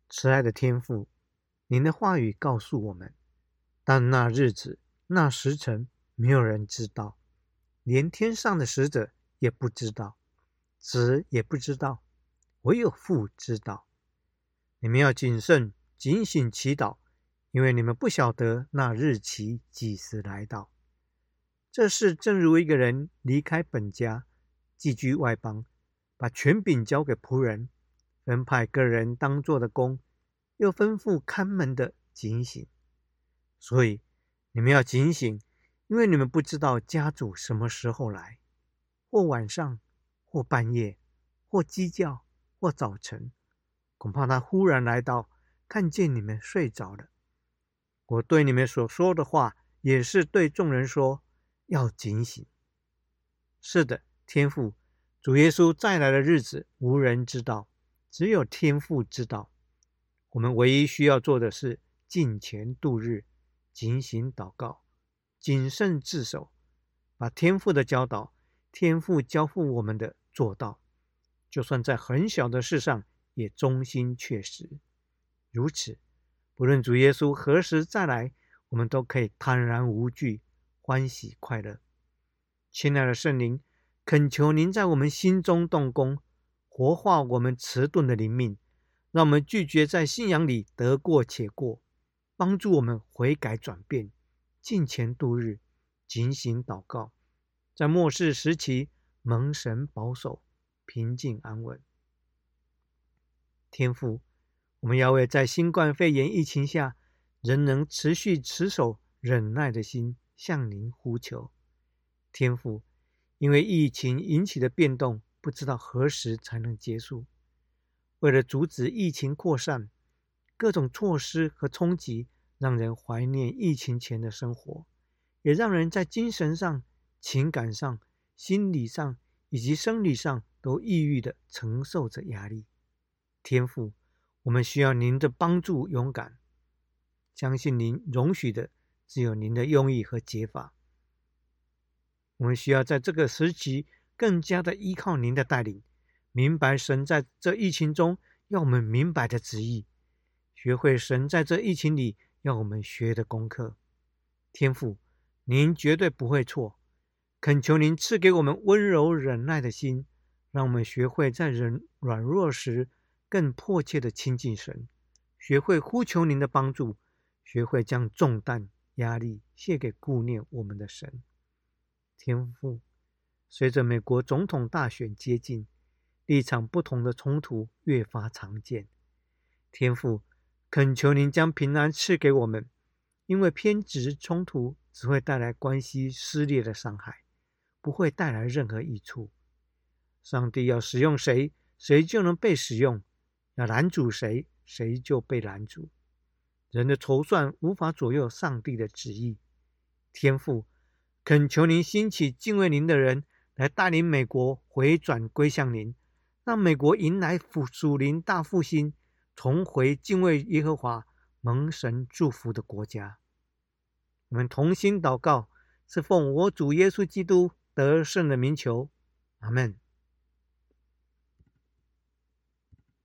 慈爱的天父，您的话语告诉我们，但那日子、那时辰，没有人知道，连天上的使者也不知道，子也不知道，唯有父知道。你们要谨慎、警醒祈祷，因为你们不晓得那日期几时来到。这事正如一个人离开本家，寄居外邦，把权柄交给仆人，分派个人当做的工，又吩咐看门的警醒。所以你们要警醒，因为你们不知道家主什么时候来，或晚上，或半夜，或鸡叫，或早晨，恐怕他忽然来到，看见你们睡着了。我对你们所说的话，也是对众人说，要警醒。是的，天父，主耶稣再来的日子，无人知道，只有天父知道。我们唯一需要做的是敬虔度日，警醒祷告，谨慎自守，把天父的教导、天父交付我们的做到，就算在很小的事上也忠心确实。如此，不论主耶稣何时再来，我们都可以坦然无惧，欢喜快乐。亲爱的圣灵，恳求您在我们心中动工，活化我们迟钝的灵命，让我们拒绝在信仰里得过且过，帮助我们悔改转变，敬虔度日，警醒祷告，在末世时期蒙神保守，平静安稳。天父，我们要为在新冠肺炎疫情下仍能持续持守忍耐的心向您呼求。天父，因为疫情引起的变动不知道何时才能结束，为了阻止疫情扩散，各种措施和冲击让人怀念疫情前的生活，也让人在精神上、情感上、心理上以及生理上都抑郁地承受着压力。天父，我们需要您的帮助，勇敢相信您容许的只有您的用意和解法。我们需要在这个时期更加的依靠您的带领，明白神在这疫情中要我们明白的旨意，学会神在这疫情里要我们学的功课。天父，您绝对不会错，恳求您赐给我们温柔忍耐的心，让我们学会在人软弱时更迫切的亲近神，学会呼求您的帮助，学会将重担压力卸给顾念我们的神。天父，随着美国总统大选接近，立场不同的冲突越发常见。天父，恳求您将平安赐给我们，因为偏执冲突只会带来关系撕裂的伤害，不会带来任何益处。上帝要使用谁，谁就能被使用；要拦阻谁，谁就被拦阻。人的筹算无法左右上帝的旨意。天父，恳求您兴起敬畏您的人，来带领美国回转归向您，让美国迎来属灵大复兴，重回敬畏耶和华、蒙神祝福的国家。我们同心祷告，是奉我主耶稣基督得胜的名求，阿们。